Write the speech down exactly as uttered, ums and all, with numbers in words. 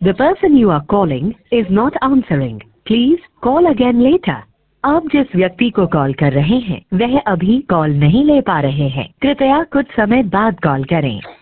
The person you are calling is not answering. Please call again later. आप जिस व्यक्ति को कॉल कर रहे हैं वह अभी कॉल नहीं ले पा रहे हैं। कृपया कुछ समय बाद कॉल करें।